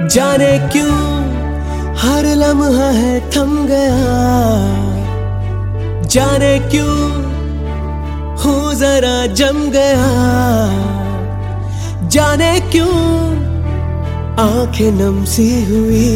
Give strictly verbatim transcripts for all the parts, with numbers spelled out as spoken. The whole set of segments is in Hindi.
जाने क्यों हर लम्हा है थम गया, जाने क्यों हूँ जरा जम गया, जाने क्यों आंखें नम सी हुई,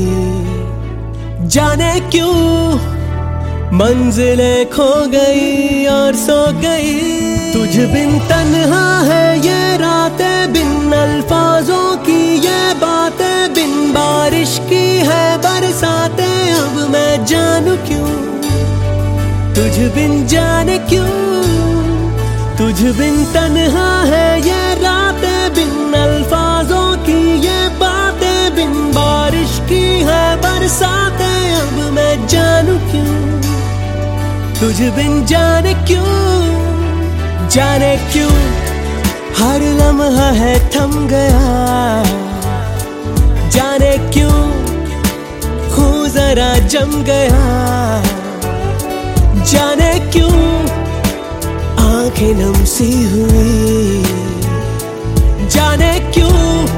जाने क्यों मंजिलें खो गई और सो गई। तुझ बिन तन्हा है ये रातें, बिन अल्फाजों की ये बातें, बिन बारिश की है बरसातें। अब मैं जानू क्यों तुझ बिन, जाने क्यों तुझ बिन तन्हा है ये रातें, बिन अल्फाजों की ये बातें, बिन बारिश की है बरसातें। अब मैं जानू क्यों तुझ बिन, जाने क्यों, जाने क्यों हर लम्हा है थम गया, जाने क्यों हूँ जरा जम गया, जाने क्यों आंखें नम सी हुई, जाने क्यों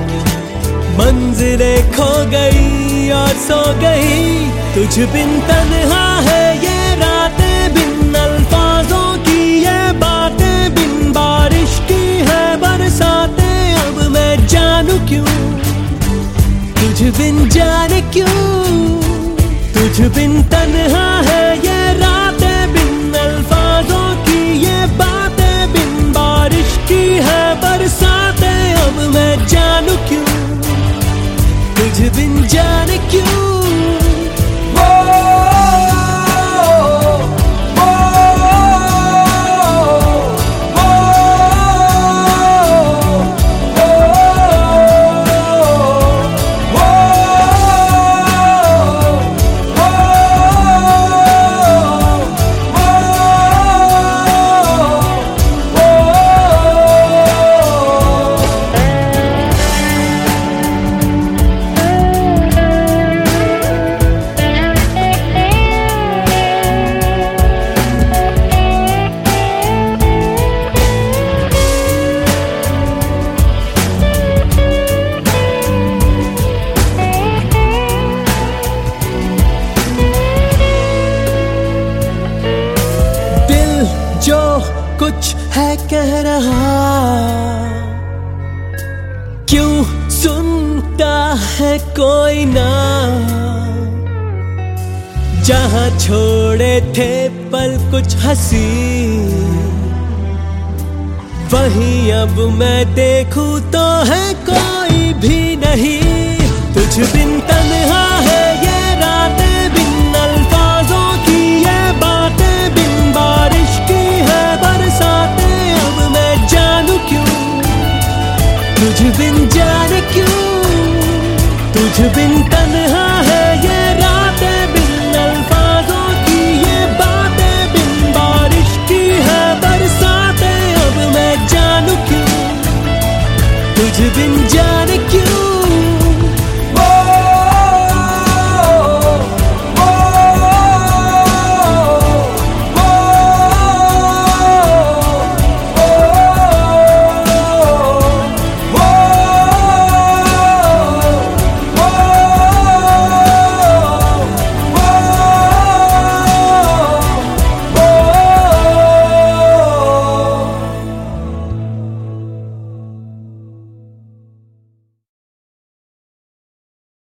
मंजिलें खो गई और सो गई। तुझ बिन तन्हा है ये रातें, बिन अल्फाजों की ये बातें, बिन बारिश की है बरसातें। अब मैं जानू क्यों तुझ बिन, जाने क्यों तुझ बिन तन्हा है ये रातें, बिन अल्फाजों की ये बातें, बिन बारिश की है बरसातें। अब मैं जानू क्यों तुझ बिन, जाने क्यों। जो कुछ है कह रहा, क्यों सुनता है कोई ना। जहां छोड़े थे पल कुछ हंसी, वहीं अब मैं देखूं तो है कोई भी नहीं। तुझ बिन तन्हा है